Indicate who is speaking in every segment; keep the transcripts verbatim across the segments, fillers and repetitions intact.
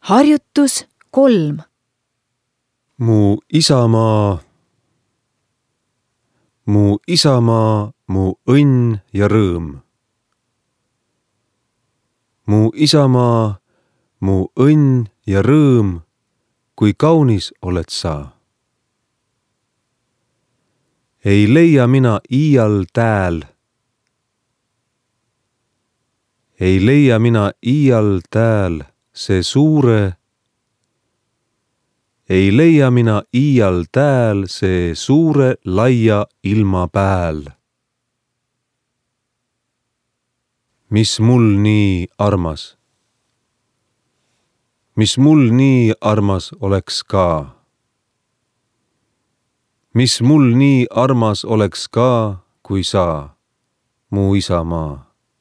Speaker 1: Harjutus kolm.
Speaker 2: Mu isamaa, mu isamaa, mu õnn ja rõõm. Mu isamaa, mu õnn ja rõõm, kui kaunis oled sa. Ei leia mina iial tääl. Ei leia mina iial tääl see suure. Ei leia mina iial tääl see suure laia ilma pääl. Mis mul nii armas? Mis mul nii armas oleks ka? Mis mul nii armas oleks ka, kui sa, mu isamaa?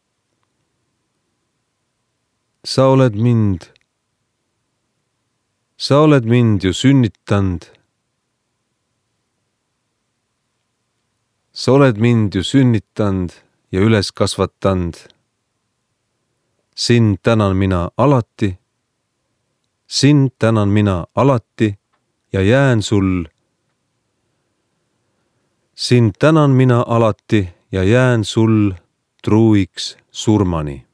Speaker 2: Sa oled mind, sa oled mind ju sünnitanud. Sa oled mind ju sünnitanud ja üles kasvatanud. Sind tänan mina alati, sind tänan mina alati ja jään sul. Sind tänan mina alati ja jään sul truuiks surmani.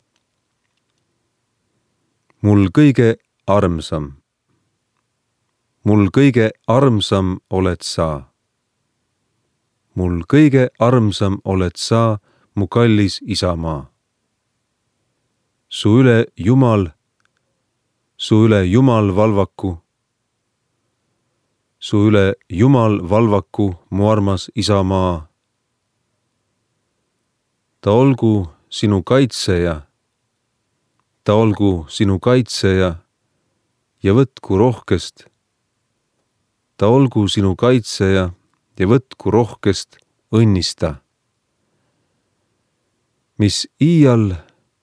Speaker 2: Mul kõige armsam, mul kõige armsam oled sa. Mul kõige armsam oled sa, mu kallis isamaa. Su üle Jumal, su üle Jumal valvaku. Su üle Jumal valvaku, mu armas isamaa. Ta olgu sinu kaitseja, ta olgu sinu kaitseja ja võtku rohkest. Ta olgu sinu kaitseja ja võtku rohkest õnnista. Mis iial,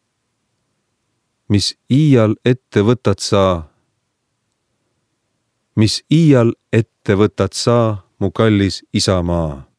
Speaker 2: mis iial ette võtad sa, mis iial ette võtad sa, mu kallis isamaa.